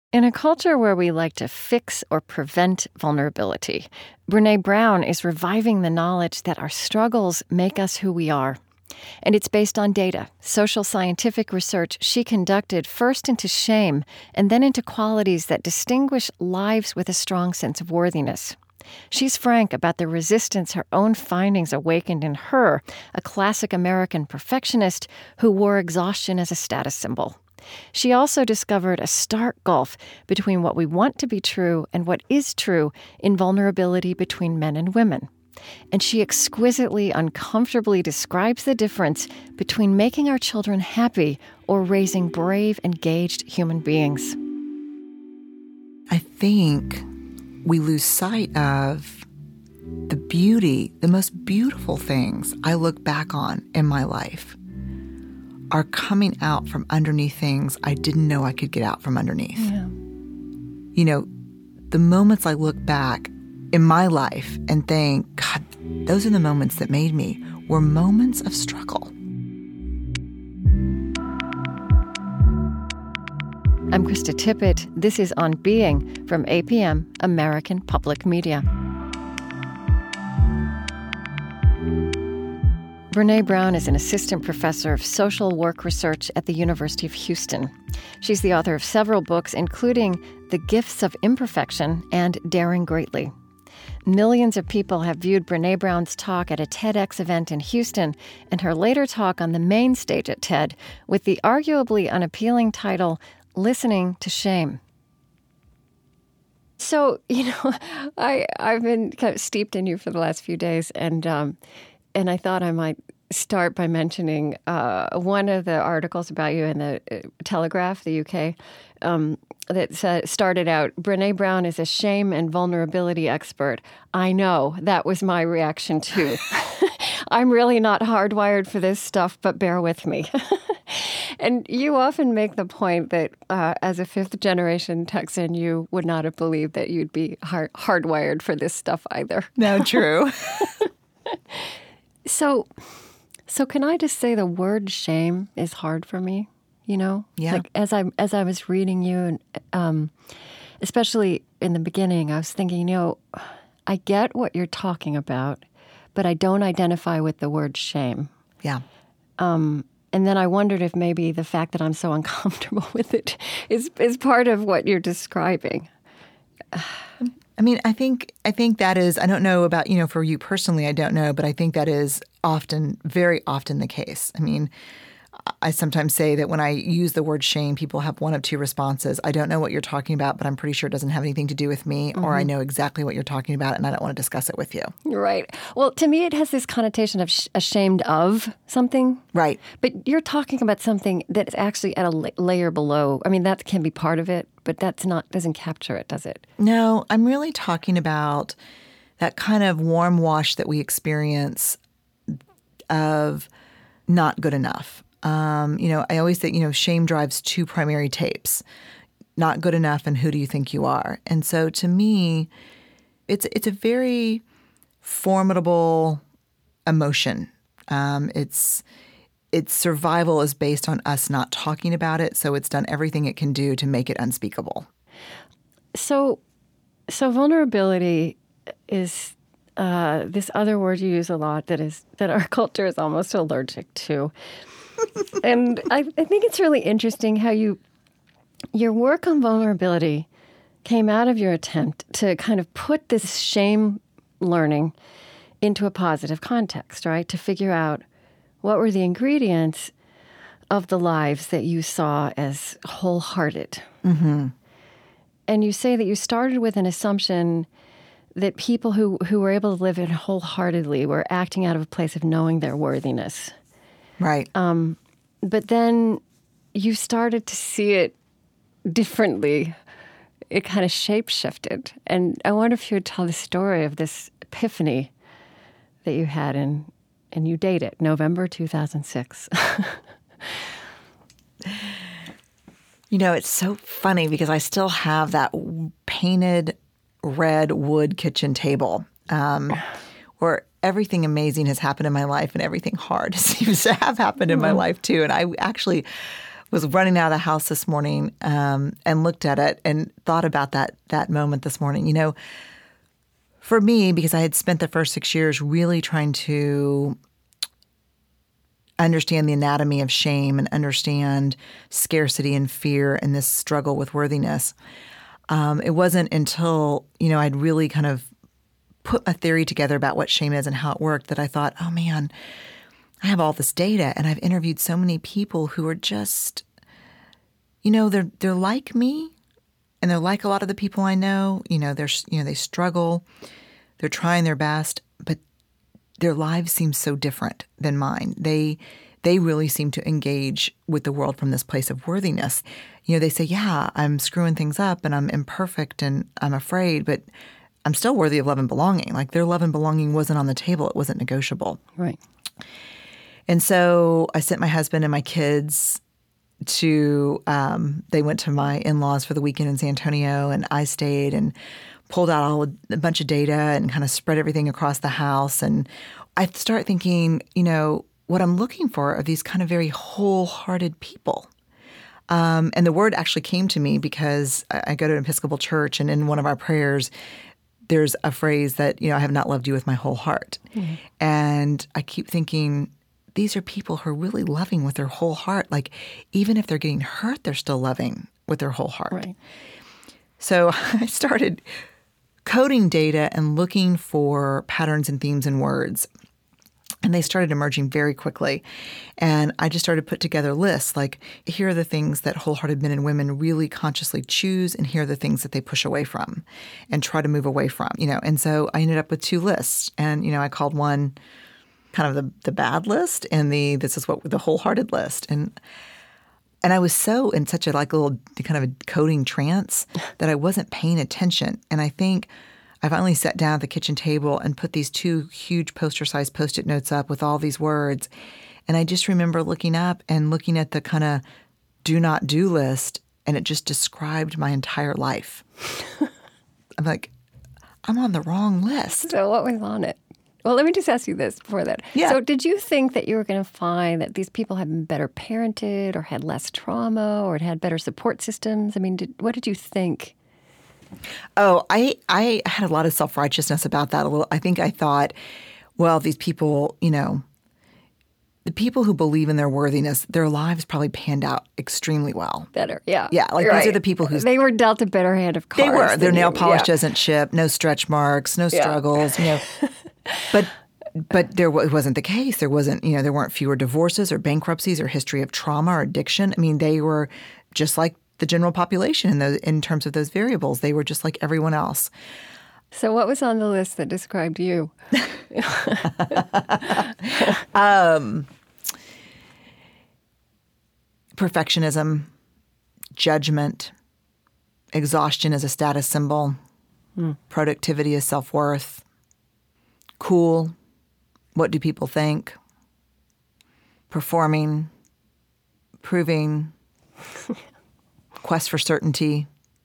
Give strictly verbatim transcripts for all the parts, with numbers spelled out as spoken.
In a culture where we like to fix or prevent vulnerability, Brené Brown is reviving the knowledge that our struggles make us who we are. And it's based on data, social scientific research she conducted first into shame and then into qualities that distinguish lives with a strong sense of worthiness. She's frank about the resistance her own findings awakened in her, a classic American perfectionist who wore exhaustion as a status symbol. She also discovered a stark gulf between what we want to be true and what is true in vulnerability between men and women. And she exquisitely, uncomfortably describes the difference between making our children happy or raising brave, engaged human beings. I think we lose sight of the beauty, the most beautiful things I look back on in my life are coming out from underneath things I didn't know I could get out from underneath. Yeah. You know, the moments I look back in my life and think, God, those are the moments that made me, were moments of struggle. I'm Krista Tippett. This is On Being from A P M, American Public Media. Brené Brown is an assistant professor of social work research at the University of Houston. She's the author of several books, including The Gifts of Imperfection and Daring Greatly. Millions of people have viewed Brené Brown's talk at a TEDx event in Houston and her later talk on the main stage at TED with the arguably unappealing title, Listening to Shame. So, you know, I, I've been kind of steeped in you for the last few days, and um, and I thought I might start by mentioning uh, one of the articles about you in the uh, Telegraph, the U K, um, that said, started out, Brené Brown is a shame and vulnerability expert. I know, that was my reaction too. I'm really not hardwired for this stuff, but bear with me. And you often make the point that uh, as a fifth-generation Texan, you would not have believed that you'd be hard- hardwired for this stuff either. No, true. So, so can I just say the word shame is hard for me? You know, yeah. Like as I as I was reading you, and um, especially in the beginning, I was thinking, you know, I get what you're talking about, but I don't identify with the word shame. Yeah. Um, and then I wondered if maybe the fact that I'm so uncomfortable with it is is part of what you're describing. I mean, I think I think that is, I don't know about, you know, for you personally, I don't know, but I think that is often, very often the case. I mean, I sometimes say that when I use the word shame, people have one of two responses. I don't know what you're talking about, but I'm pretty sure it doesn't have anything to do with me, mm-hmm. or I know exactly what you're talking about and I don't want to discuss it with you. Right. Well, to me, it has this connotation of sh- ashamed of something. Right. But you're talking about something that's actually at a la- layer below. I mean, that can be part of it, but that's not, doesn't capture it, does it? No, I'm really talking about that kind of warm wash that we experience of not good enough. Um, you know, I always think, you know, shame drives two primary tapes, not good enough and who do you think you are? And so to me, it's it's a very formidable emotion. Um, it's its survival is based on us not talking about it, so it's done everything it can do to make it unspeakable. So, so vulnerability is uh, this other word you use a lot that is that our culture is almost allergic to. And I, I think it's really interesting how you, your work on vulnerability came out of your attempt to kind of put this shame learning into a positive context, right? To figure out what were the ingredients of the lives that you saw as wholehearted. Mm-hmm. And you say that you started with an assumption that people who, who were able to live it wholeheartedly were acting out of a place of knowing their worthiness. Right. Um, but then you started to see it differently. It kind of shape-shifted. And I wonder if you would tell the story of this epiphany that you had in, and you date it, November two thousand six. You know, it's so funny because I still have that painted red wood kitchen table um, where everything amazing has happened in my life and everything hard seems to have happened in my life too. And I actually was running out of the house this morning um, and looked at it and thought about that that moment this morning. You know, for me, because I had spent the first six years really trying to understand the anatomy of shame and understand scarcity and fear and this struggle with worthiness, um, it wasn't until, you know, I'd really kind of put a theory together about what shame is and how it worked that I thought, oh man, I have all this data and I've interviewed so many people who are just, you know, they're they're like me and they're like a lot of the people I know. You know, they're you know, they struggle, they're trying their best, but their lives seem so different than mine. They they really seem to engage with the world from this place of worthiness. You know, they say, yeah, I'm screwing things up and I'm imperfect and I'm afraid, but I'm still worthy of love and belonging. Like their love and belonging wasn't on the table. It wasn't negotiable. Right. And so I sent my husband and my kids to, um, they went to my in-laws for the weekend in San Antonio, and I stayed and pulled out all a bunch of data and kind of spread everything across the house. And I start thinking, you know, what I'm looking for are these kind of very wholehearted people. Um, and the word actually came to me because I, I go to an Episcopal church, and in one of our prayers, there's a phrase that, you know, I have not loved you with my whole heart. Mm-hmm. And I keep thinking, these are people who are really loving with their whole heart. Like, even if they're getting hurt, they're still loving with their whole heart. Right. So I started coding data and looking for patterns and themes and words. And they started emerging very quickly. And I just started to put together lists like, here are the things that wholehearted men and women really consciously choose, and here are the things that they push away from and try to move away from, you know. And so I ended up with two lists. And, you know, I called one kind of the, the bad list and the this is what the wholehearted list. And and I was so in such a like little kind of a coding trance that I wasn't paying attention. And I think I finally sat down at the kitchen table and put these two huge poster-sized Post-it notes up with all these words. And I just remember looking up and looking at the kind of do not do list, and it just described my entire life. I'm like, I'm on the wrong list. So what was on it? Well, let me just ask you this before that. Yeah. So did you think that you were going to find that these people had been better parented or had less trauma or had better support systems? I mean, did, what did you think? Oh, I I had a lot of self-righteousness about that. A little. I think I thought, well, these people, you know, the people who believe in their worthiness, their lives probably panned out extremely well. Better, yeah. Yeah, like right. These are the people who... They were dealt a better hand of cards. They were. Their nail you. polish yeah. doesn't chip, no stretch marks, no struggles, yeah. you know. But but there it wasn't the case. There wasn't, you know, there weren't fewer divorces or bankruptcies or history of trauma or addiction. I mean, they were just like the general population in, those, in terms of those variables. They were just like everyone else. So what was on the list that described you? um, perfectionism, judgment, exhaustion as a status symbol, hmm. productivity as self-worth, cool, what do people think, performing, proving, quest for certainty.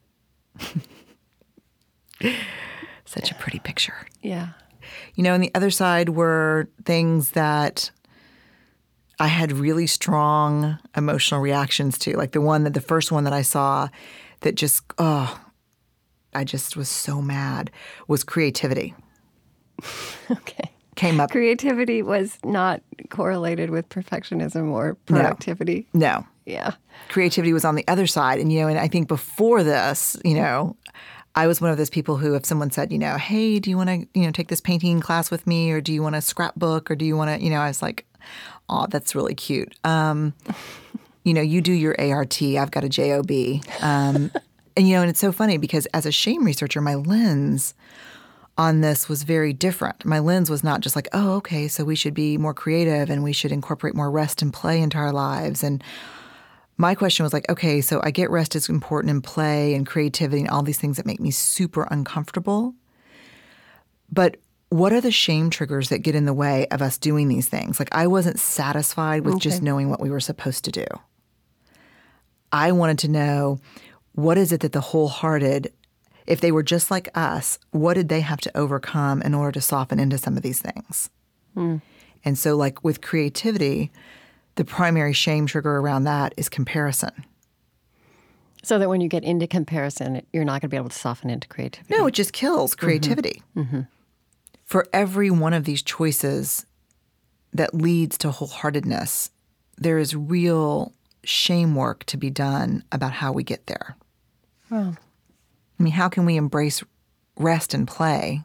Such a pretty picture. Yeah. You know, on the other side were things that I had really strong emotional reactions to. Like the one that the first one that I saw that just, oh, I just was so mad was creativity. Okay. Came up. Creativity was not correlated with perfectionism or productivity. No. no. Yeah. Creativity was on the other side. And, you know, and I think before this, you know, I was one of those people who, if someone said, you know, hey, do you want to, you know, take this painting class with me, or do you want a scrapbook, or do you want to, you know, I was like, oh, that's really cute. Um, you know, you do your A R T, I've got a J O B. Um, and, you know, and it's so funny because as a shame researcher, my lens on this was very different. My lens was not just like, oh, okay, so we should be more creative and we should incorporate more rest and play into our lives. And my question was like, okay, so I get rest is important in play and creativity and all these things that make me super uncomfortable. But what are the shame triggers that get in the way of us doing these things? Like I wasn't satisfied with okay. just knowing what we were supposed to do. I wanted to know, what is it that the wholehearted, if they were just like us, what did they have to overcome in order to soften into some of these things? Mm. And so like with creativity, the primary shame trigger around that is comparison. So that when you get into comparison, you're not going to be able to soften into creativity. No, it just kills creativity. Mm-hmm. For every one of these choices that leads to wholeheartedness, there is real shame work to be done about how we get there. Wow. I mean, how can we embrace rest and play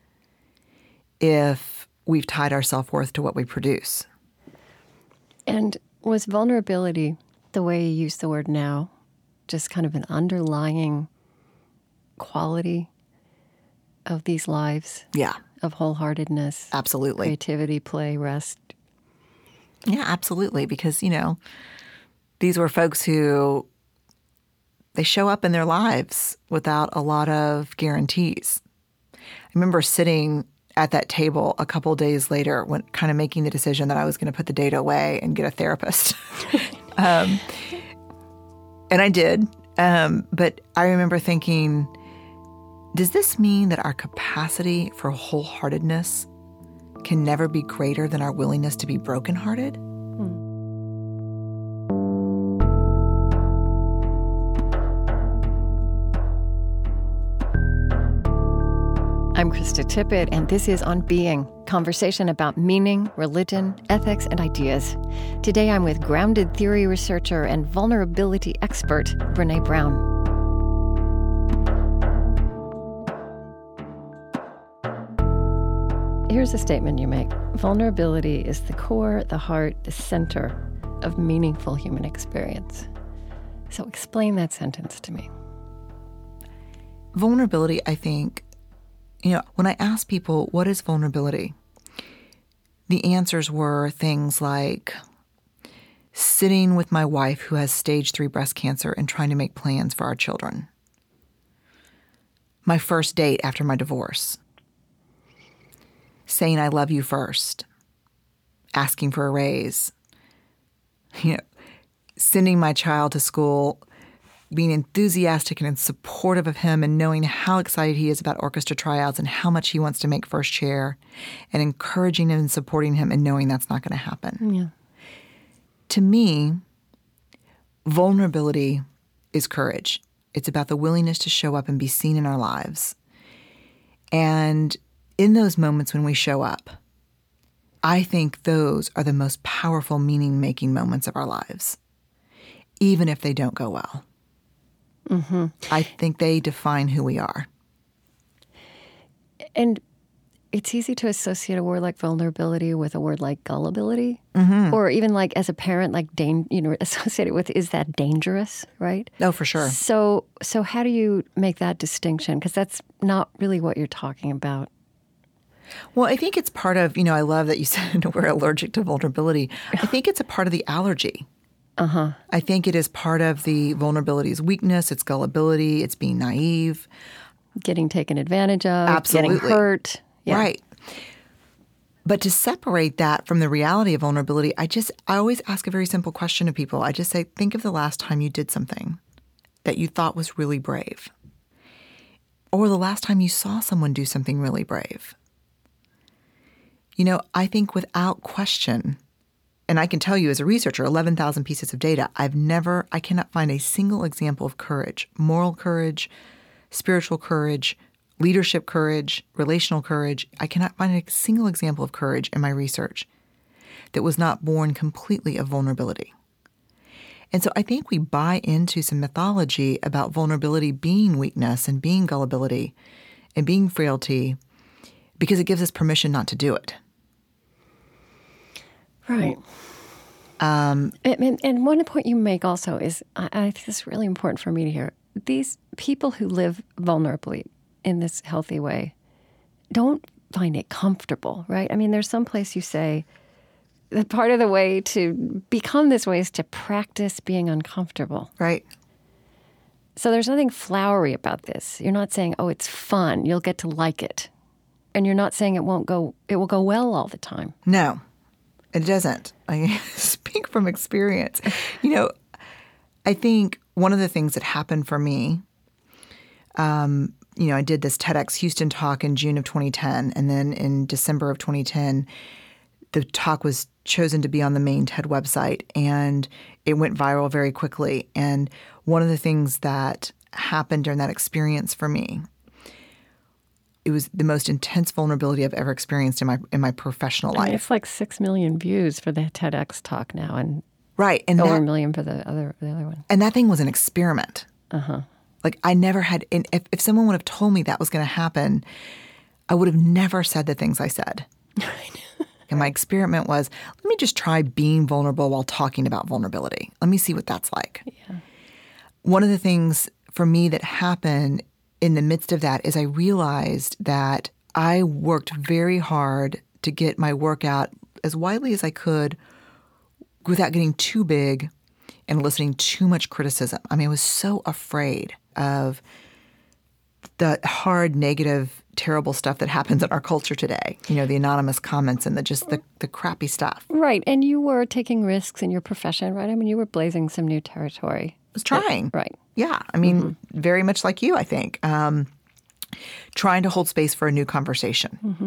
if we've tied our self-worth to what we produce? And was vulnerability, the way you use the word now, just kind of an underlying quality of these lives? Yeah. Of wholeheartedness? Absolutely. Creativity, play, rest? Yeah, absolutely. Because, you know, these were folks who, they show up in their lives without a lot of guarantees. I remember sitting at that table a couple days later when kind of making the decision that I was going to put the data away and get a therapist. um, and I did. Um, but I remember thinking, does this mean that our capacity for wholeheartedness can never be greater than our willingness to be brokenhearted? Hmm. I'm Krista Tippett, and this is On Being, conversation about meaning, religion, ethics, and ideas. Today I'm with grounded theory researcher and vulnerability expert, Brené Brown. Here's a statement you make. Vulnerability is the core, the heart, the center of meaningful human experience. So explain that sentence to me. Vulnerability, I think, you know, when I asked people, what is vulnerability? The answers were things like sitting with my wife who has stage three breast cancer and trying to make plans for our children. My first date after my divorce. Saying I love you first. Asking for a raise. You know, sending my child to school, being enthusiastic and supportive of him and knowing how excited he is about orchestra tryouts and how much he wants to make first chair, and encouraging him and supporting him and knowing that's not going to happen. Yeah. To me, vulnerability is courage. It's about the willingness to show up and be seen in our lives. And in those moments when we show up, I think those are the most powerful meaning-making moments of our lives, even if they don't go well. Mm-hmm. I think they define who we are. And it's easy to associate a word like vulnerability with a word like gullibility, mm-hmm. or even like as a parent, like dan- you know, associated with, is that dangerous, right? Oh, for sure. So, so how do you make that distinction? Because that's not really what you're talking about. Well, I think it's part of, you know, I love that you said we're allergic to vulnerability. I think it's a part of the allergy. Uh-huh. I think it is part of the vulnerability's weakness, its gullibility, it's being naive. Getting taken advantage of, Absolutely. Getting hurt. Yeah. Right. But to separate that from the reality of vulnerability, I just, I always ask a very simple question to people. I just say, think of the last time you did something that you thought was really brave. Or the last time you saw someone do something really brave. You know, I think without question, and I can tell you as a researcher, eleven thousand pieces of data, I've never, I cannot find a single example of courage, moral courage, spiritual courage, leadership courage, relational courage. I cannot find a single example of courage in my research that was not born completely of vulnerability. And so I think we buy into some mythology about vulnerability being weakness and being gullibility and being frailty because it gives us permission not to do it. Right. Um, and, and one point you make also is, I, I think this is really important for me to hear, these people who live vulnerably in this healthy way don't find it comfortable, right? I mean, there's some place you say that part of the way to become this way is to practice being uncomfortable. Right. So there's nothing flowery about this. You're not saying, oh, it's fun, you'll get to like it. And you're not saying it won't go, it will go well all the time. No. It doesn't. I speak from experience. You know, I think one of the things that happened for me, um, you know, I did this TEDx Houston talk in June of twenty ten, and then in December of twenty ten, the talk was chosen to be on the main TED website, and it went viral very quickly. And one of the things that happened during that experience for me, it was the most intense vulnerability I've ever experienced in my in my professional I life. mean, it's like six million views for the TEDx talk now, and right, and over that, a million for the other the other one. And that thing was an experiment. Uh-huh. Like I never had. And if, if someone would have told me that was going to happen, I would have never said the things I said. And my experiment was, let me just try being vulnerable while talking about vulnerability. Let me see what that's like. Yeah. One of the things for me that happened in the midst of that is I realized that I worked very hard to get my work out as widely as I could without getting too big and eliciting too much criticism. I mean, I was so afraid of the hard, negative, terrible stuff that happens in our culture today. You know, the anonymous comments and the just the, the crappy stuff. Right. And you were taking risks in your profession, right? I mean, you were blazing some new territory. I was trying. Right. Yeah. I mean, mm-hmm. very much like you, I think. Um, trying to hold space for a new conversation. Mm-hmm.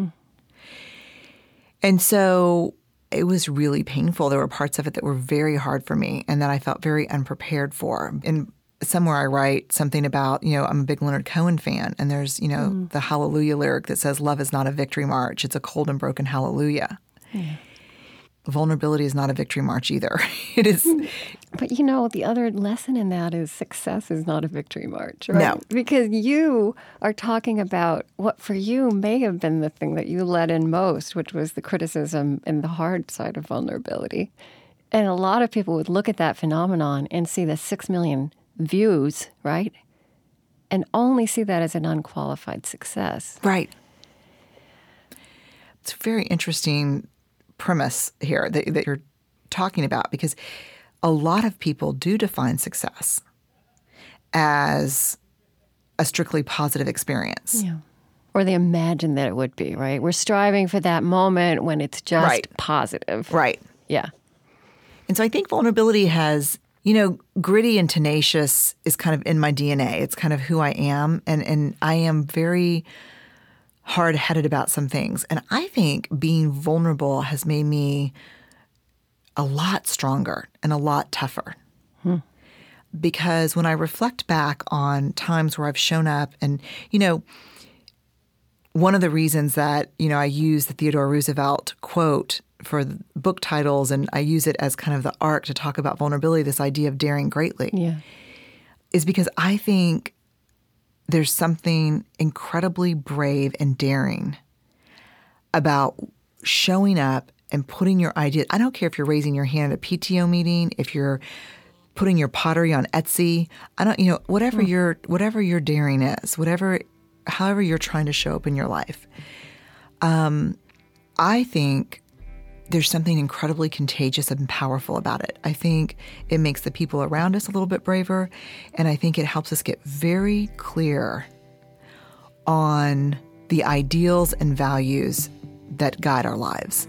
And so it was really painful. There were parts of it that were very hard for me and that I felt very unprepared for. And somewhere I write something about, you know, I'm a big Leonard Cohen fan, and there's, you know, mm. the Hallelujah lyric that says, love is not a victory march. It's a cold and broken hallelujah. Yeah. Vulnerability is not a victory march either. It is. But, you know, the other lesson in that is success is not a victory march, right? No. Because you are talking about what for you may have been the thing that you let in most, which was the criticism and the hard side of vulnerability. And a lot of people would look at that phenomenon and see the six million views, right? And only see that as an unqualified success. Right. It's a very interesting premise here that, that you're talking about, because a lot of people do define success as a strictly positive experience. Yeah. Or they imagine that it would be, right? We're striving for that moment when it's just right. positive. Right. Yeah. And so I think vulnerability has, you know, gritty and tenacious is kind of in my D N A. It's kind of who I am. And, and I am very hard-headed about some things. And I think being vulnerable has made me a lot stronger and a lot tougher. Hmm. Because when I reflect back on times where I've shown up and, you know, one of the reasons that, you know, I use the Theodore Roosevelt quote for book titles, and I use it as kind of the arc to talk about vulnerability, this idea of daring greatly, yeah. is because I think there's something incredibly brave and daring about showing up and putting your idea. I don't care if you're raising your hand at a P T O meeting, if you're putting your pottery on Etsy. I don't, you know, whatever mm. your whatever your daring is, whatever, however you're trying to show up in your life. Um, I think there's something incredibly contagious and powerful about it. I think it makes the people around us a little bit braver, and I think it helps us get very clear on the ideals and values that guide our lives.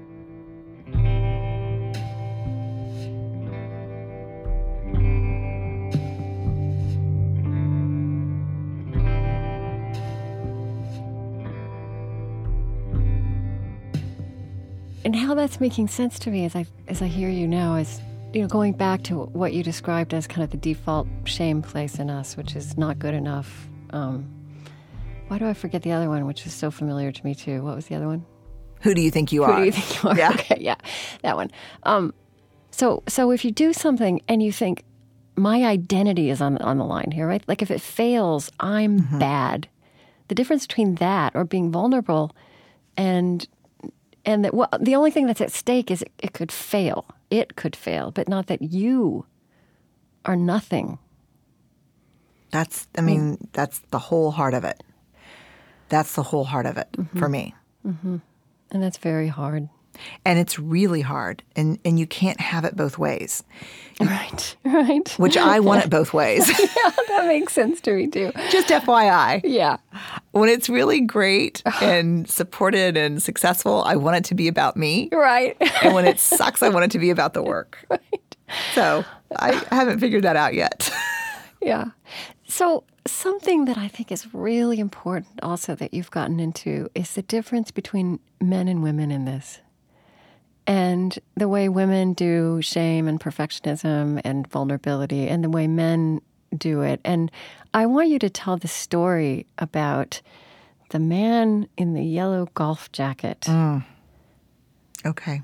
And how that's making sense to me as I as I hear you now is, you know, going back to what you described as kind of the default shame place in us, which is not good enough. Um, why do I forget the other one, which is so familiar to me too? What was the other one? Who do you think you Who are? Who do you think you are? Yeah. Okay, yeah, that one. Um, so so if you do something and you think, my identity is on on the line here, right? Like if it fails, I'm mm-hmm. bad. The difference between that or being vulnerable and And that well, the only thing that's at stake is it, it could fail. It could fail, but not that you are nothing. That's, I mean, mm. that's the whole heart of it. That's the whole heart of it mm-hmm. for me. Mm-hmm. And that's very hard. And it's really hard. And, and you can't have it both ways. Right, right. Which I want it both ways. Yeah, that makes sense to me too. Just F Y I. Yeah. When it's really great and supported and successful, I want it to be about me. Right. And when it sucks, I want it to be about the work. Right. So I haven't figured that out yet. Yeah. So something that I think is really important also that you've gotten into is the difference between men and women in this. and the way women do shame and perfectionism and vulnerability and the way men do it. And I want you to tell the story about the man in the yellow golf jacket. Mm. Okay.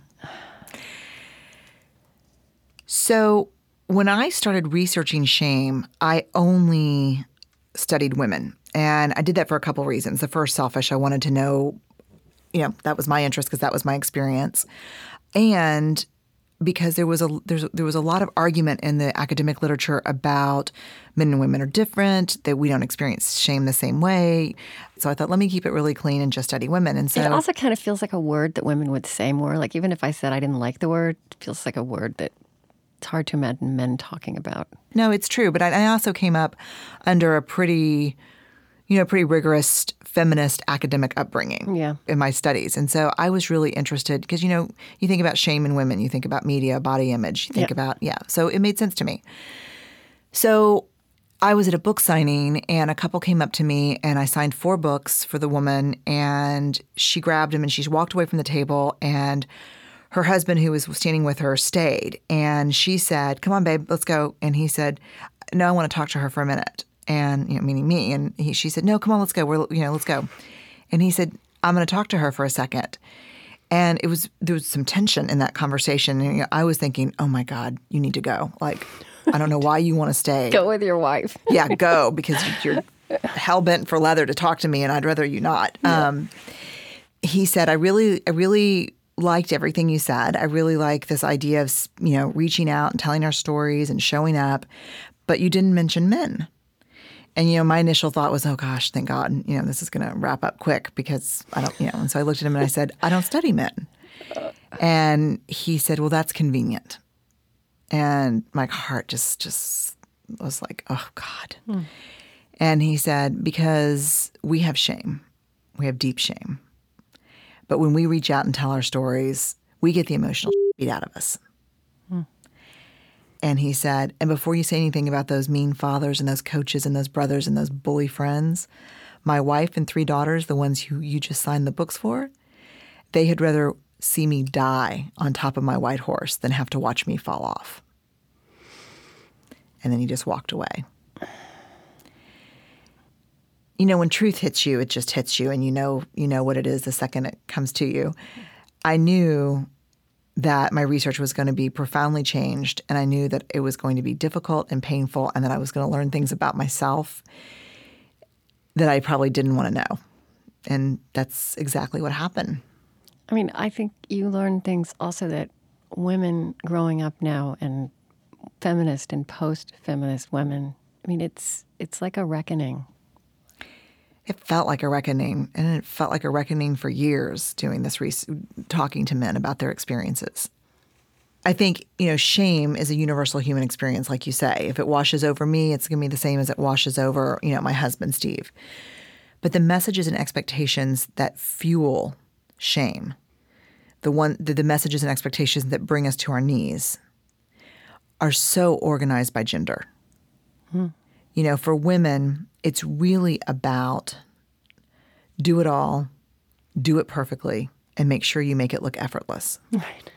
So when I started researching shame, I only studied women. And I did that for a couple reasons. The first, selfish, I wanted to know, you know, that was my interest because that was my experience. And because there was a there's, there was a lot of argument in the academic literature about men and women are different, that we don't experience shame the same way. So I thought, let me keep it really clean and just study women. And so it also kind of feels like a word that women would say more. Like even if I said I didn't like the word, it feels like a word that it's hard to imagine men talking about. No, it's true. But I, I also came up under a pretty, you know, pretty rigorous feminist academic upbringing yeah. in my studies. And so I was really interested because, you know, you think about shame in women, you think about media, body image, you think yeah. about, yeah. So it made sense to me. So I was at a book signing and a couple came up to me and I signed four books for the woman and she grabbed them and she walked away from the table and her husband, who was standing with her, stayed. And she said, come on, babe, let's go. And he said, no, I want to talk to her for a minute. And, you know, meaning me. And he, she said, no, come on, let's go. We're, you know, let's go. And he said, I'm going to talk to her for a second. And it was, there was some tension in that conversation. And you know, I was thinking, oh my God, you need to go. Like, I don't know why you want to stay. Go with your wife. Yeah, go, because you're hell-bent for leather to talk to me and I'd rather you not. Yeah. Um, he said, I really, I really liked everything you said. I really like this idea of, you know, reaching out and telling our stories and showing up, but you didn't mention men. And, you know, my initial thought was, oh gosh, thank God, you know, this is going to wrap up quick because I don't, you know, and so I looked at him and I said, I don't study men. And he said, well, that's convenient. And my heart just, just was like, oh God. Hmm. And he said, because we have shame. We have deep shame. But when we reach out and tell our stories, we get the emotional beat out of us. Hmm. And he said, and before you say anything about those mean fathers and those coaches and those brothers and those bully friends, my wife and three daughters, the ones who you just signed the books for, they had rather see me die on top of my white horse than have to watch me fall off. And then he just walked away. You know, when truth hits you, it just hits you, and you know you know what it is the second it comes to you. I knew that my research was going to be profoundly changed, and I knew that it was going to be difficult and painful, and that I was going to learn things about myself that I probably didn't want to know. And that's exactly what happened. I mean, I think you learn things also that women growing up now and feminist and post-feminist women, I mean, it's it's like a reckoning. It felt like a reckoning, and it felt like a reckoning for years doing this, re- talking to men about their experiences. I think, you know, shame is a universal human experience, like you say. If it washes over me, it's going to be the same as it washes over, you know, my husband, Steve. But the messages and expectations that fuel shame, the one, the, the messages and expectations that bring us to our knees, are so organized by gender. Hmm. You know, for women, it's really about do it all, do it perfectly, and make sure you make it look effortless. Right.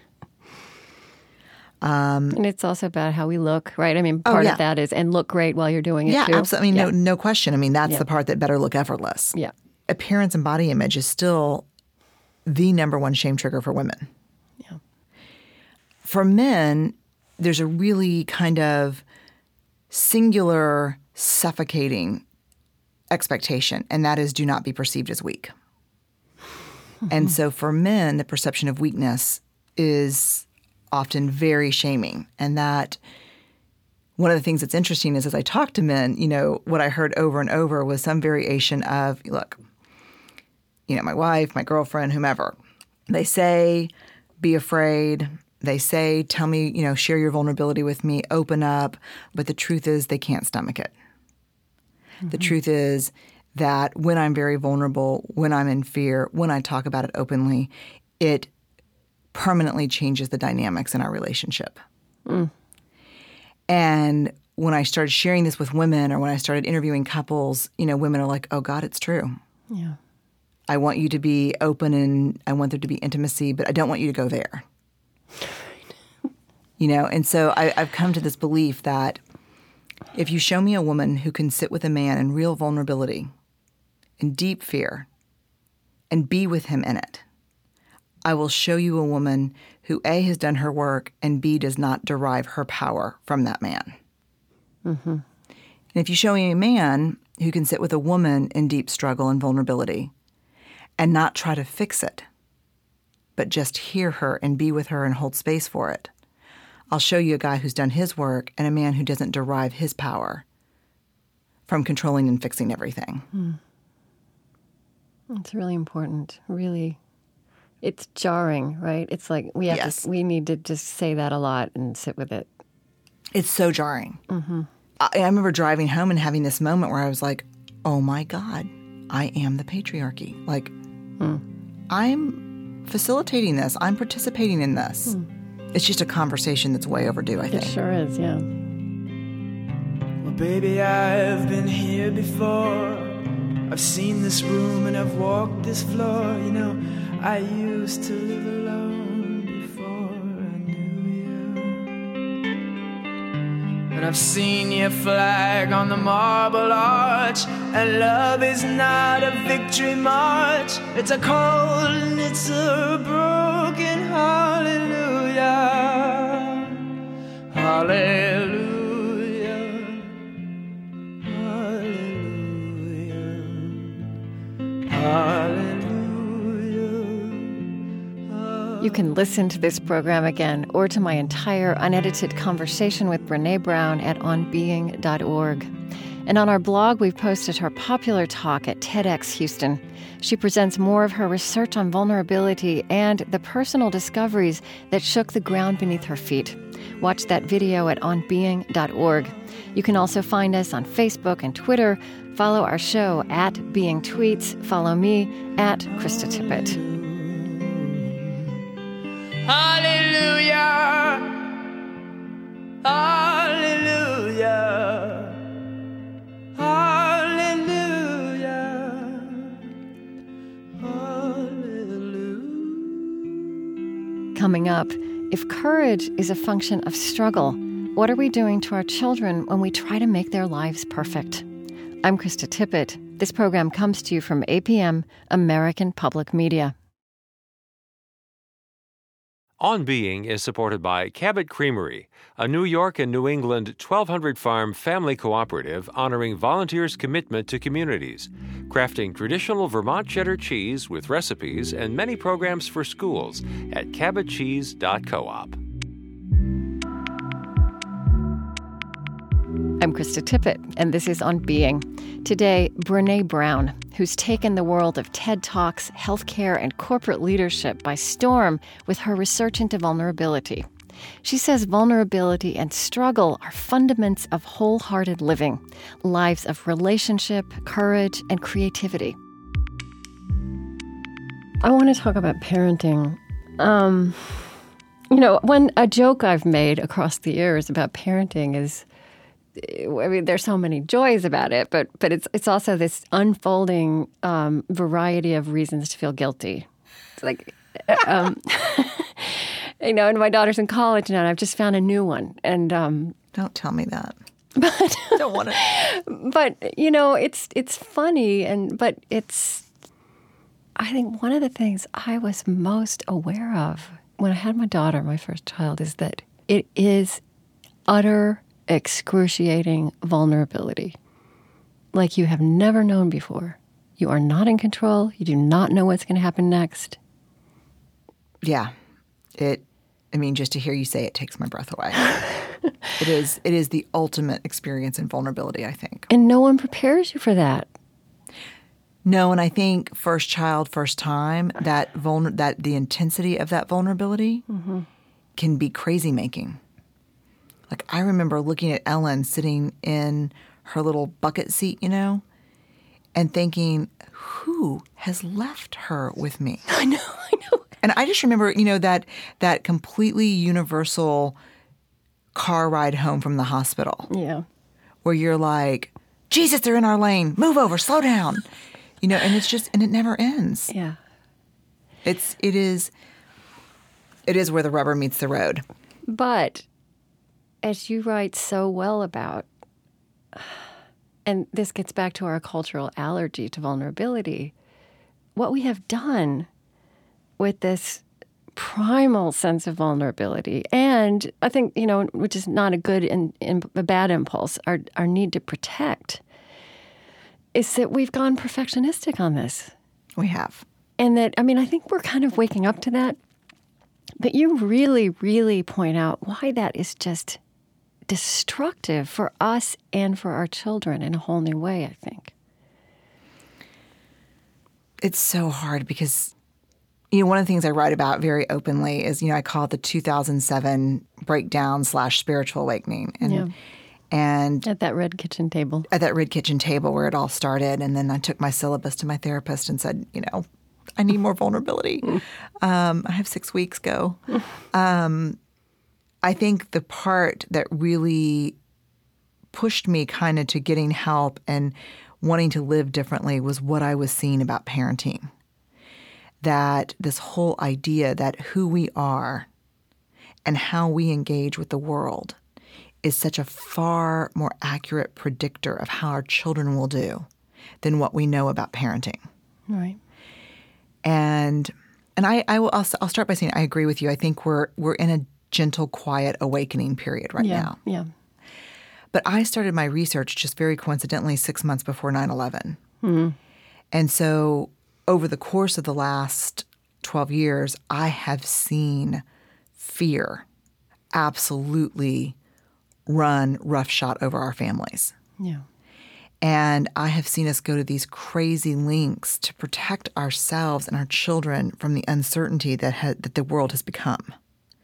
Um, and it's also about how we look, right? I mean, part oh, yeah. of that is, and look great while you're doing it, yeah, too. Absolutely. I mean, yeah, absolutely. No, no question. I mean, that's yeah. the part that better look effortless. Yeah. Appearance and body image is still the number one shame trigger for women. Yeah. For men, there's a really kind of singular, suffocating expectation, and that is do not be perceived as weak. Mm-hmm. And so for men, the perception of weakness is often very shaming. And that one of the things that's interesting is as I talk to men, you know, what I heard over and over was some variation of, look, you know, my wife, my girlfriend, whomever, they say, be afraid. They say, tell me, you know, share your vulnerability with me, open up. But the truth is they can't stomach it. Mm-hmm. The truth is that when I'm very vulnerable, when I'm in fear, when I talk about it openly, it permanently changes the dynamics in our relationship. Mm. And when I started sharing this with women or when I started interviewing couples, you know, women are like, oh, God, it's true. Yeah. I want you to be open and I want there to be intimacy, but I don't want you to go there. You know, and so I, I've come to this belief that if you show me a woman who can sit with a man in real vulnerability, in deep fear, and be with him in it, I will show you a woman who A, has done her work, and B, does not derive her power from that man. Mm-hmm. And if you show me a man who can sit with a woman in deep struggle and vulnerability and not try to fix it, but just hear her and be with her and hold space for it, I'll show you a guy who's done his work and a man who doesn't derive his power from controlling and fixing everything. Mm. It's really important, really. It's jarring, right? It's like we have Yes. to, we need to just say that a lot and sit with it. It's so jarring. Mm-hmm. I, I remember driving home and having this moment where I was like, oh my God, I am the patriarchy. Like, mm. I'm facilitating this. I'm participating in this. Mm. It's just a conversation that's way overdue, I think. It sure is, yeah. Well, baby, I've been here before. I've seen this room and I've walked this floor. You know, I used to live alone before I knew you. And I've seen your flag on the marble arch. And love is not a victory march. It's a cold and it's a broken hallelujah. Hallelujah. Hallelujah. Hallelujah. You can listen to this program again or to my entire unedited conversation with Brené Brown at on being dot org. And on our blog, we've posted her popular talk at TEDx Houston. She presents more of her research on vulnerability and the personal discoveries that shook the ground beneath her feet. Watch that video at on being dot org. You can also find us on Facebook and Twitter. Follow our show at Being Tweets. Follow me at Krista Tippett. Hallelujah. Hallelujah. Hallelujah. Hallelujah. Coming up, if courage is a function of struggle, what are we doing to our children when we try to make their lives perfect? I'm Krista Tippett. This program comes to you from A P M, American Public Media. On Being is supported by Cabot Creamery, a New York and New England twelve hundred farm family cooperative honoring volunteers' commitment to communities, crafting traditional Vermont cheddar cheese with recipes and many programs for schools at cabot cheese dot coop. I'm Krista Tippett, and this is On Being. Today, Brené Brown, who's taken the world of TED Talks, healthcare, and corporate leadership by storm with her research into vulnerability. She says vulnerability and struggle are fundaments of wholehearted living, lives of relationship, courage, and creativity. I want to talk about parenting. Um, you know, when a joke I've made across the years about parenting is, I mean, there's so many joys about it, but but it's it's also this unfolding um, variety of reasons to feel guilty. It's like, um, you know, and my daughter's in college now, and I've just found a new one. And um, don't tell me that. But don't want to. But you know, it's it's funny, and but it's. I think one of the things I was most aware of when I had my daughter, my first child, is that it is utter excruciating vulnerability, like you have never known before. You are not in control. You do not know what's going to happen next. Yeah, it. I mean, just to hear you say it takes my breath away. It is. It is the ultimate experience in vulnerability, I think. And no one prepares you for that. No, and I think first child, first time, that vulner- that the intensity of that vulnerability mm-hmm. can be crazy making. Like, I remember looking at Ellen sitting in her little bucket seat, you know, and thinking, who has left her with me? I know, I know. And I just remember, you know, that that completely universal car ride home from the hospital. Yeah. Where you're like, Jesus, they're in our lane. Move over, slow down. You know, and it's just, and it never ends. Yeah. It's, it is, It is where the rubber meets the road. But as you write so well about, and this gets back to our cultural allergy to vulnerability, what we have done with this primal sense of vulnerability, and I think, you know, which is not a good and, and a bad impulse, our, our need to protect, is that we've gone perfectionistic on this. We have. And that, I mean, I think we're kind of waking up to that. But you really, really point out why that is just destructive for us and for our children in a whole new way, I think. It's so hard because, you know, one of the things I write about very openly is, you know, I call it the two thousand seven breakdown slash spiritual awakening. And, Yeah. and At that red kitchen table. at that red kitchen table where it all started. And then I took my syllabus to my therapist and said, you know, I need more vulnerability. Um, I have six weeks, go. Um, I think the part that really pushed me kind of to getting help and wanting to live differently was what I was seeing about parenting. That this whole idea that who we are and how we engage with the world is such a far more accurate predictor of how our children will do than what we know about parenting. Right. And and I, I will I'll, I'll start by saying I agree with you. I think we're we're in a gentle, quiet awakening period right Yeah. now. Yeah. But I started my research just very coincidentally six months before nine eleven. Mm-hmm. And so over the course of the last twelve years, I have seen fear absolutely run roughshod over our families. Yeah. And I have seen us go to these crazy lengths to protect ourselves and our children from the uncertainty that ha- that the world has become.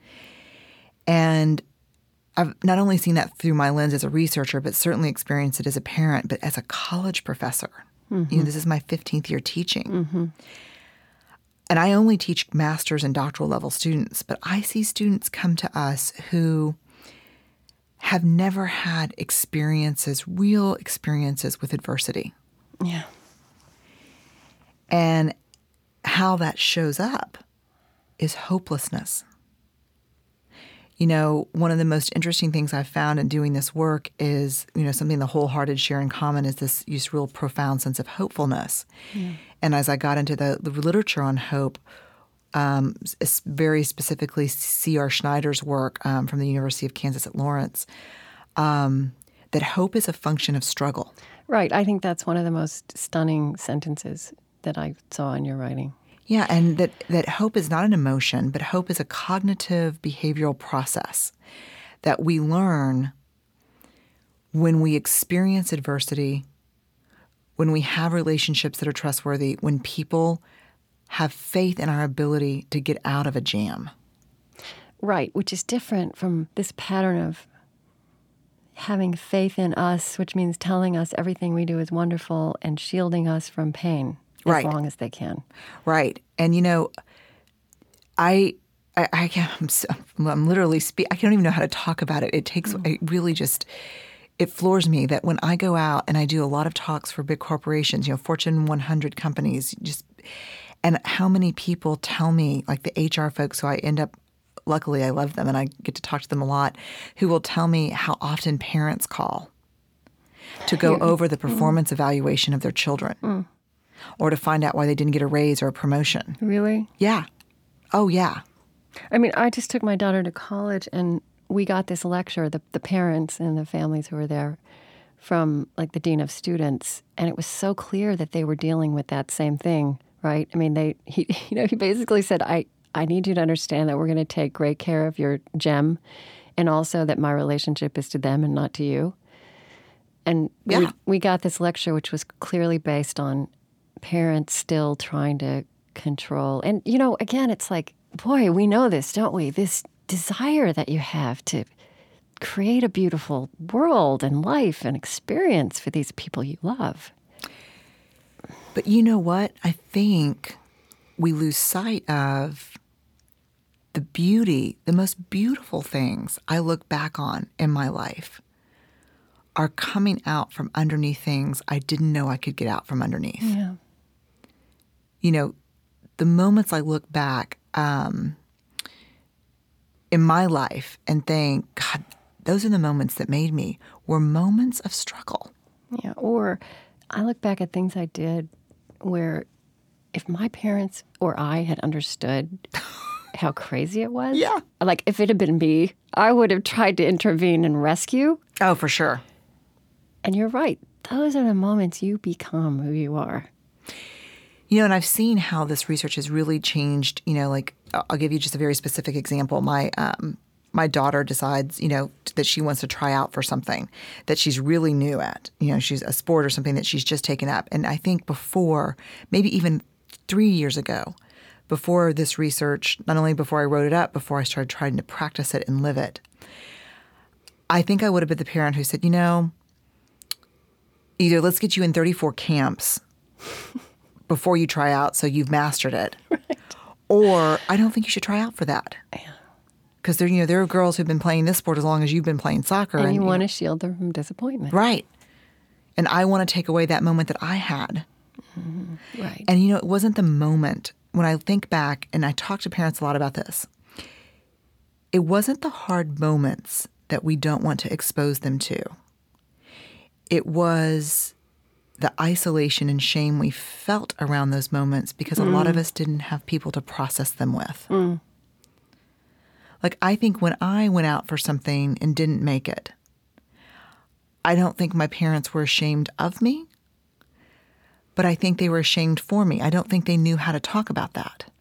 And I've not only seen that through my lens as a researcher, but certainly experienced it as a parent, but as a college professor. Mm-hmm. You know, this is my fifteenth year teaching. Mm-hmm. And I only teach master's and doctoral level students, but I see students come to us who have never had experiences, real experiences with adversity. Yeah. And how that shows up is hopelessness. You know, one of the most interesting things I've found in doing this work is, you know, something the wholehearted share in common is this, this real profound sense of hopefulness. Yeah. And as I got into the, the literature on hope, um, very specifically C R Schneider's work um, from the University of Kansas at Lawrence, um, that hope is a function of struggle. Right. I think that's one of the most stunning sentences that I saw in your writing. Yeah, and that, that hope is not an emotion, but hope is a cognitive behavioral process that we learn when we experience adversity, when we have relationships that are trustworthy, when people have faith in our ability to get out of a jam. Right, which is different from this pattern of having faith in us, which means telling us everything we do is wonderful and shielding us from pain as Right. long as they can. Right. And, you know, I I, I can't, I'm, so, I'm literally speak. I don't even know how to talk about it. It takes, mm. it really just, it floors me that when I go out and I do a lot of talks for big corporations, you know, Fortune one hundred companies, just, and how many people tell me, like the H R folks who I end up, luckily I love them and I get to talk to them a lot, who will tell me how often parents call to go over the performance mm. evaluation of their children mm. or to find out why they didn't get a raise or a promotion. Really? Yeah. Oh, yeah. I mean, I just took my daughter to college and we got this lecture, the, the parents and the families who were there, from like the dean of students. And it was so clear that they were dealing with that same thing, right? I mean, they, he, you know, he basically said, I, I need you to understand that we're going to take great care of your gem and also that my relationship is to them and not to you. And yeah. we, we got this lecture, which was clearly based on parents still trying to control. And, you know, again, it's like, boy, we know this, don't we? This desire that you have to create a beautiful world and life and experience for these people you love. But you know what? I think we lose sight of the beauty, the most beautiful things I look back on in my life are coming out from underneath things I didn't know I could get out from underneath. Yeah. You know, the moments I look back, um, in my life and think, God, those are the moments that made me, were moments of struggle. Yeah. Or I look back at things I did where if my parents or I had understood how crazy it was, Yeah. like if it had been me, I would have tried to intervene and rescue. Oh, for sure. And you're right. Those are the moments you become who you are. You know, and I've seen how this research has really changed, you know, like I'll give you just a very specific example. My um, my daughter decides, you know, that she wants to try out for something that she's really new at. You know, she's a sport or something that she's just taken up. And I think before, maybe even three years ago, before this research, not only before I wrote it up, before I started trying to practice it and live it, I think I would have been the parent who said, you know, either let's get you in thirty-four camps before you try out so you've mastered it, right. Or I don't think you should try out for that. Yeah. Because there, you know, there are girls who've been playing this sport as long as you've been playing soccer. And, and you you want know, to shield them from disappointment. Right. And I want to take away that moment that I had. Mm-hmm. Right. And, you know, it wasn't the moment. When I think back, and I talk to parents a lot about this, it wasn't the hard moments that we don't want to expose them to. It was the isolation and shame we felt around those moments because a mm. lot of us didn't have people to process them with. Mm. Like, I think when I went out for something and didn't make it, I don't think my parents were ashamed of me, but I think they were ashamed for me. I don't think they knew how to talk about that.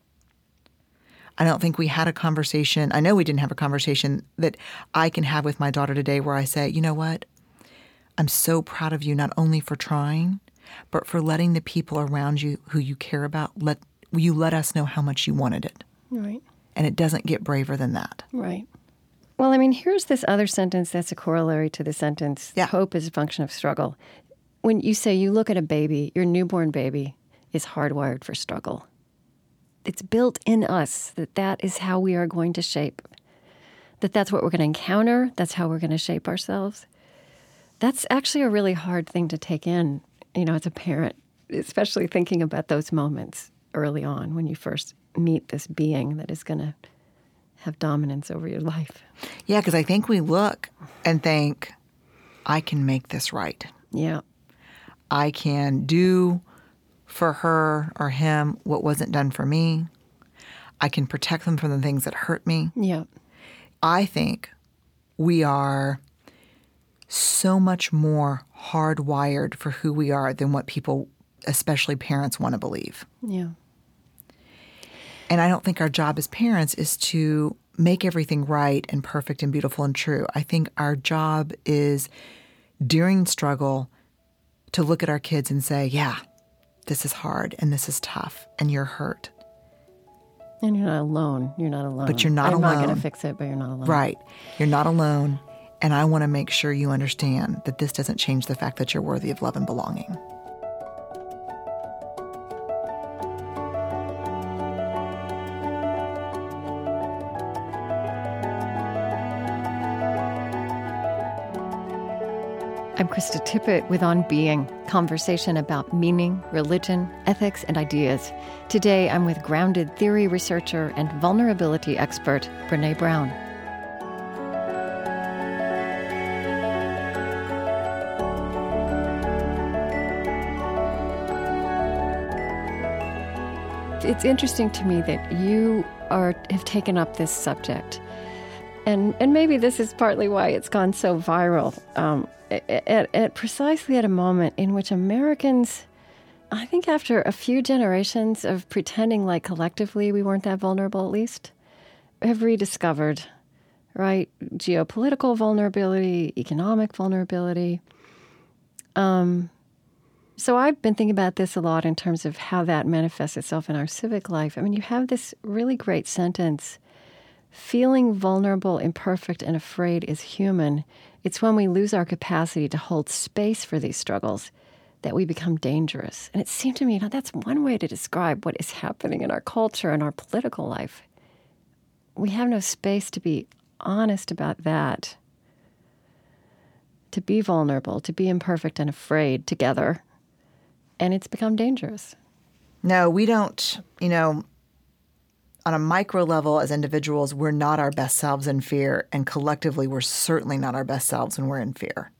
I don't think we had a conversation. I know we didn't have a conversation that I can have with my daughter today where I say, you know what? I'm so proud of you, not only for trying, but for letting the people around you who you care about, let you let us know how much you wanted it. Right. And it doesn't get braver than that. Right. Well, I mean, here's this other sentence that's a corollary to the sentence, yeah. Hope is a function of struggle. When you say you look at a baby, your newborn baby is hardwired for struggle. It's built in us that that is how we are going to shape, that that's what we're going to encounter, that's how we're going to shape ourselves. That's actually a really hard thing to take in, you know, as a parent, especially thinking about those moments early on when you first meet this being that is going to have dominance over your life. Yeah, because I think we look and think, I can make this right. Yeah. I can do for her or him what wasn't done for me. I can protect them from the things that hurt me. Yeah. I think we are so much more hardwired for who we are than what people, especially parents, want to believe. Yeah. And I don't think our job as parents is to make everything right and perfect and beautiful and true. I think our job is, during struggle, to look at our kids and say, yeah, this is hard and this is tough and you're hurt. And you're not alone. You're not alone. But you're not I'm alone. I'm not going to fix it, but you're not alone. Right. You're not alone. And I want to make sure you understand that this doesn't change the fact that you're worthy of love and belonging. I'm Krista Tippett with On Being, conversation about meaning, religion, ethics, and ideas. Today, I'm with grounded theory researcher and vulnerability expert, Brené Brown. It's interesting to me that you are have taken up this subject. And and maybe this is partly why it's gone so viral, um, at, at precisely at a moment in which Americans, I think after a few generations of pretending like collectively we weren't that vulnerable at least, have rediscovered, right, geopolitical vulnerability, economic vulnerability. Um, so I've been thinking about this a lot in terms of how that manifests itself in our civic life. I mean, you have this really great sentence, feeling vulnerable, imperfect, and afraid is human. It's when we lose our capacity to hold space for these struggles that we become dangerous. And it seemed to me, you know, that's one way to describe what is happening in our culture and our political life. We have no space to be honest about that, to be vulnerable, to be imperfect and afraid together. And it's become dangerous. No, we don't, you know, on a micro level as individuals, we're not our best selves in fear, and collectively we're certainly not our best selves when we're in fear.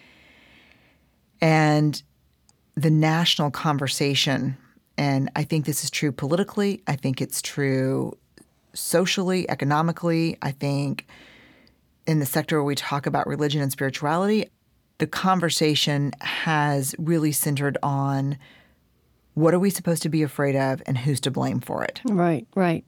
And the national conversation, and I think this is true politically, I think it's true socially, economically, I think in the sector where we talk about religion and spirituality, the conversation has really centered on what are we supposed to be afraid of and who's to blame for it. Right, right.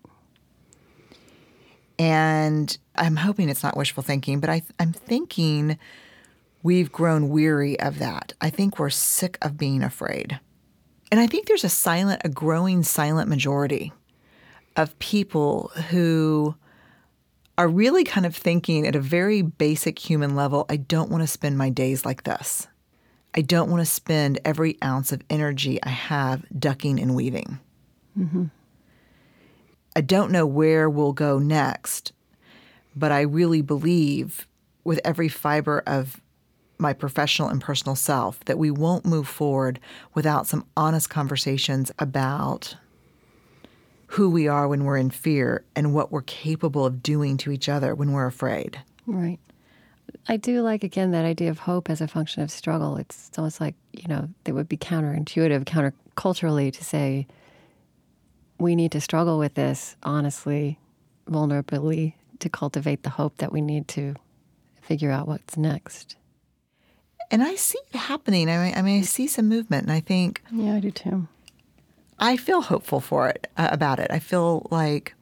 And I'm hoping it's not wishful thinking, but I, I'm thinking we've grown weary of that. I think we're sick of being afraid. And I think there's a silent, a growing silent majority of people who are really kind of thinking at a very basic human level, I don't want to spend my days like this. I don't want to spend every ounce of energy I have ducking and weaving. Mm-hmm. I don't know where we'll go next, but I really believe with every fiber of my professional and personal self that we won't move forward without some honest conversations about who we are when we're in fear and what we're capable of doing to each other when we're afraid. Right. I do like, again, that idea of hope as a function of struggle. It's almost like, you know, it would be counterintuitive, counterculturally to say we need to struggle with this honestly, vulnerably, to cultivate the hope that we need to figure out what's next. And I see it happening. I mean, I mean, I see some movement, and I think... Yeah, I do too. I feel hopeful for it, uh, about it. I feel like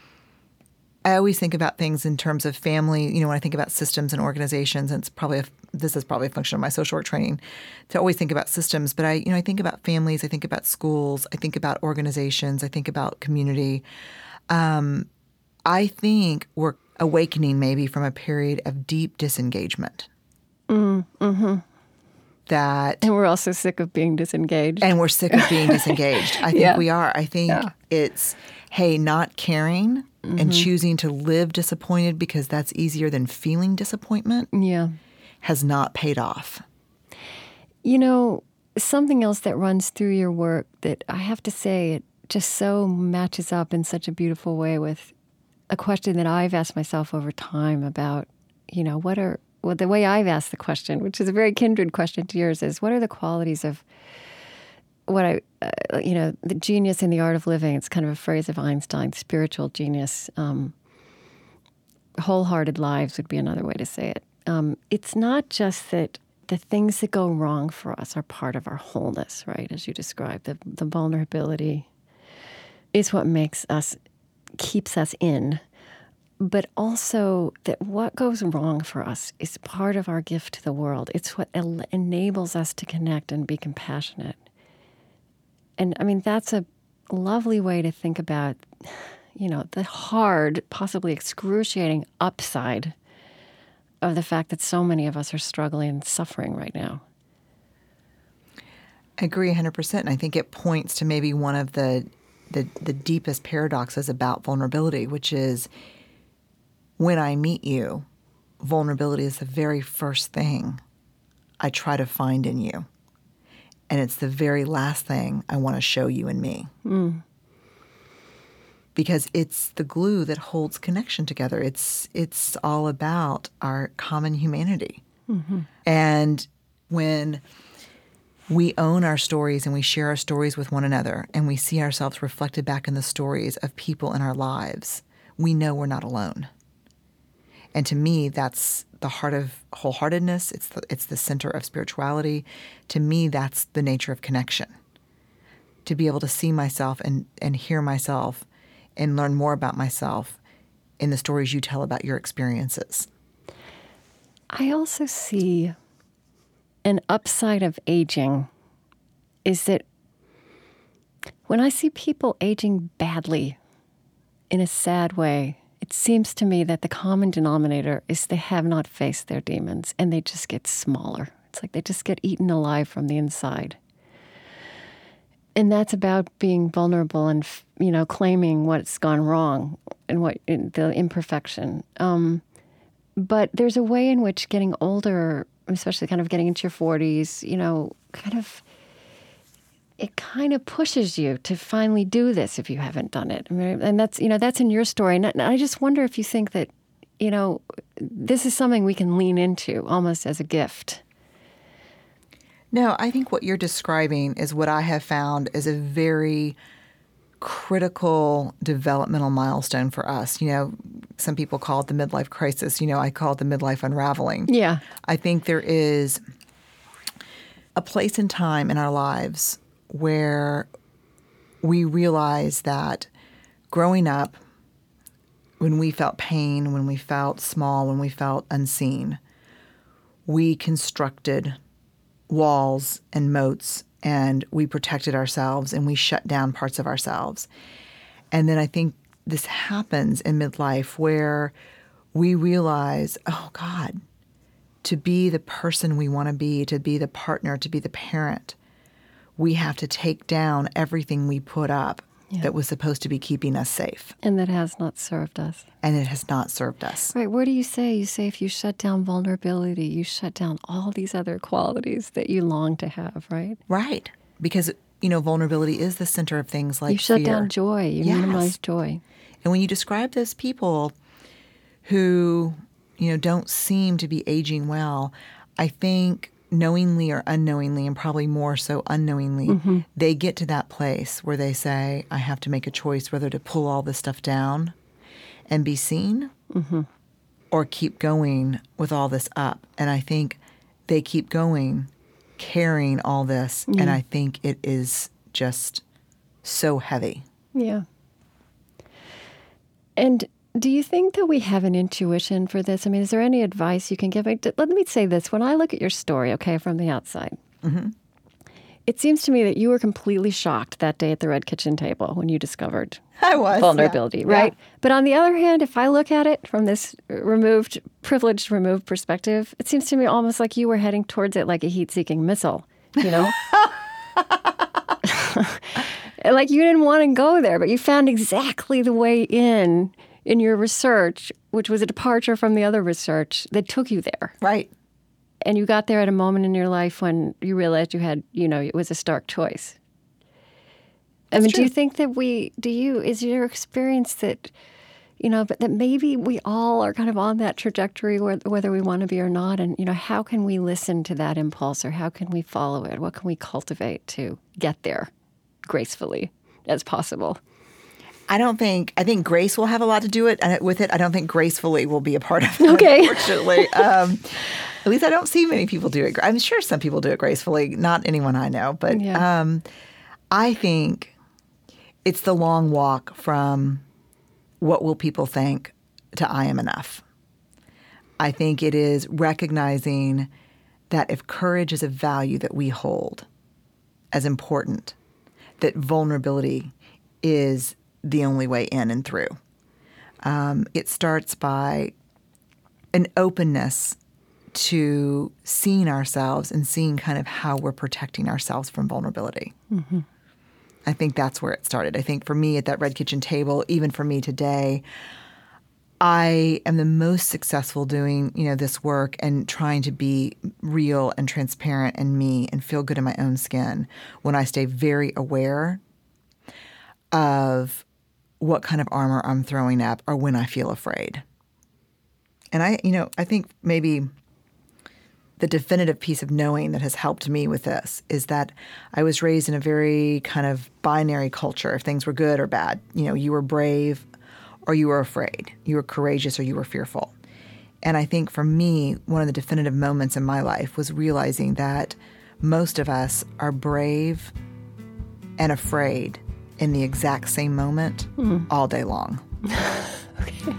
I always think about things in terms of family. You know, when I think about systems and organizations, and it's probably a, this is probably a function of my social work training to always think about systems. But I, you know, I think about families. I think about schools. I think about organizations. I think about community. Um, I think we're awakening maybe from a period of deep disengagement. Mm, mm-hmm. That and we're also sick of being disengaged. And we're sick of being disengaged. I think yeah. we are. I think yeah. it's, hey, not caring mm-hmm. and choosing to live disappointed because that's easier than feeling disappointment yeah. has not paid off. You know, something else that runs through your work that I have to say it just so matches up in such a beautiful way with a question that I've asked myself over time about, you know, what are Well, the way I've asked the question, which is a very kindred question to yours, is what are the qualities of what I, uh, you know, the genius in the art of living? It's kind of a phrase of Einstein, spiritual genius. Um, wholehearted lives would be another way to say it. Um, it's not just that the things that go wrong for us are part of our wholeness, right? As you described, the, the vulnerability is what makes us, keeps us in. But also that what goes wrong for us is part of our gift to the world. It's what el- enables us to connect and be compassionate. And, I mean, that's a lovely way to think about, you know, the hard, possibly excruciating upside of the fact that so many of us are struggling and suffering right now. I agree one hundred percent. And I think it points to maybe one of the, the, the deepest paradoxes about vulnerability, which is when I meet you, vulnerability is the very first thing I try to find in you. And it's the very last thing I want to show you in me. Mm. Because it's the glue that holds connection together. It's it's all about our common humanity. Mm-hmm. And when we own our stories and we share our stories with one another and we see ourselves reflected back in the stories of people in our lives, we know we're not alone. And to me, that's the heart of wholeheartedness. It's the, it's the center of spirituality. To me, that's the nature of connection. To be able to see myself and, and hear myself and learn more about myself in the stories you tell about your experiences. I also see an upside of aging is that when I see people aging badly in a sad way, it seems to me that the common denominator is they have not faced their demons and they just get smaller. It's like they just get eaten alive from the inside. And that's about being vulnerable and, you know, claiming what's gone wrong and what the imperfection. Um, but there's a way in which getting older, especially kind of getting into your forties, you know, kind of it kind of pushes you to finally do this if you haven't done it. I mean, and that's, you know, that's in your story. And I just wonder if you think that, you know, this is something we can lean into almost as a gift. No, I think what you're describing is what I have found is a very critical developmental milestone for us. You know, some people call it the midlife crisis. You know, I call it the midlife unraveling. Yeah. I think there is a place and time in our lives where we realize that growing up, when we felt pain, when we felt small, when we felt unseen, we constructed walls and moats, and we protected ourselves, and we shut down parts of ourselves. And then I think this happens in midlife where we realize, oh God, to be the person we want to be, to be the partner, to be the parent, we have to take down everything we put up yeah. that was supposed to be keeping us safe. And that has not served us. And it has not served us. Right. What do you say? You say if you shut down vulnerability, you shut down all these other qualities that you long to have, right? Right. Because, you know, vulnerability is the center of things like You shut fear. down joy. You yes. minimize joy. And when you describe those people who, you know, don't seem to be aging well, I think knowingly or unknowingly, and probably more so unknowingly, mm-hmm. they get to that place where they say, I have to make a choice whether to pull all this stuff down and be seen mm-hmm. or keep going with all this up. And I think they keep going, carrying all this, mm. and I think it is just so heavy. Yeah. And do you think that we have an intuition for this? I mean, is there any advice you can give? Let me say this. When I look at your story, okay, from the outside, mm-hmm. it seems to me that you were completely shocked that day at the Red Kitchen table when you discovered I was, vulnerability, yeah. right? Yeah. But on the other hand, if I look at it from this removed, privileged, removed perspective, it seems to me almost like you were heading towards it like a heat-seeking missile, you know? Like you didn't want to go there, but you found exactly the way in in your research, which was a departure from the other research that took you there. Right. And you got there at a moment in your life when you realized you had, you know, it was a stark choice. I That's mean, true. do you think that we, do you, is your experience that, you know, but that maybe we all are kind of on that trajectory whether we want to be or not? And, you know, how can we listen to that impulse or how can we follow it? What can we cultivate to get there gracefully as possible? I don't think, I think grace will have a lot to do it with it. I don't think gracefully will be a part of it, okay. unfortunately. um, at least I don't see many people do it. I'm sure some people do it gracefully, not anyone I know. But yeah. um, I think it's the long walk from what will people think to I am enough. I think it is recognizing that if courage is a value that we hold as important, that vulnerability is the only way in and through. Um, it starts by an openness to seeing ourselves and seeing kind of how we're protecting ourselves from vulnerability. Mm-hmm. I think that's where it started. I think for me at that Red Kitchen table, even for me today, I am the most successful doing, you know, this work and trying to be real and transparent and me and feel good in my own skin when I stay very aware of what kind of armor I'm throwing up or when I feel afraid. And I, you know, I think maybe the definitive piece of knowing that has helped me with this is that I was raised in a very kind of binary culture. If things were good or bad, you know, you were brave or you were afraid. You were courageous or you were fearful. And I think for me, one of the definitive moments in my life was realizing that most of us are brave and afraid in the exact same moment mm. all day long. Okay.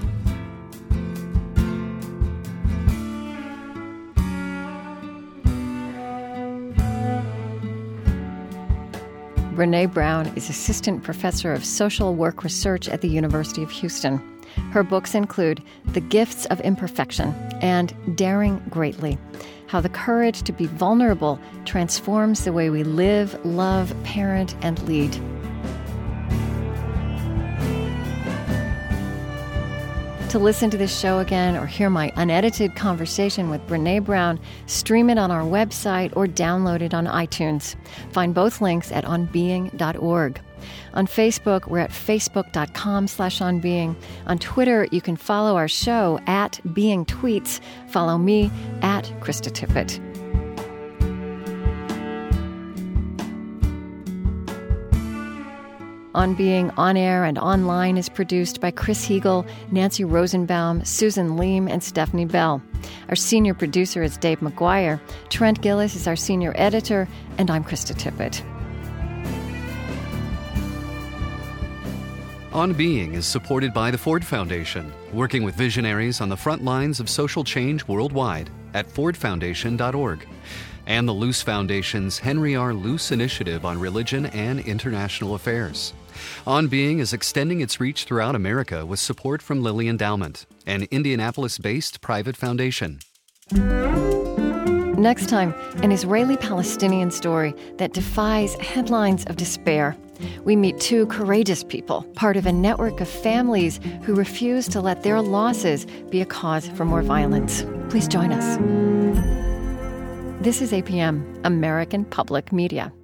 Brené Brown is Assistant Professor of Social Work Research at the University of Houston. Her books include The Gifts of Imperfection and Daring Greatly, How the Courage to be Vulnerable Transforms the Way We Live, Love, Parent, and Lead. To listen to this show again or hear my unedited conversation with Brené Brown, stream it on our website or download it on iTunes. Find both links at on being dot org. On Facebook, we're at facebook.com slash onbeing. On Twitter, you can follow our show at Being Tweets. Follow me at Krista Tippett. On Being on air and online is produced by Chris Heagle, Nancy Rosenbaum, Susan Leem, and Stephanie Bell. Our senior producer is Dave McGuire. Trent Gillis is our senior editor, and I'm Krista Tippett. On Being is supported by the Ford Foundation, working with visionaries on the front lines of social change worldwide at ford foundation dot org, and the Luce Foundation's Henry R. Luce Initiative on Religion and International Affairs. On Being is extending its reach throughout America with support from Lilly Endowment, an Indianapolis-based private foundation. Next time, an Israeli-Palestinian story that defies headlines of despair. We meet two courageous people, part of a network of families who refuse to let their losses be a cause for more violence. Please join us. This is A P M, American Public Media.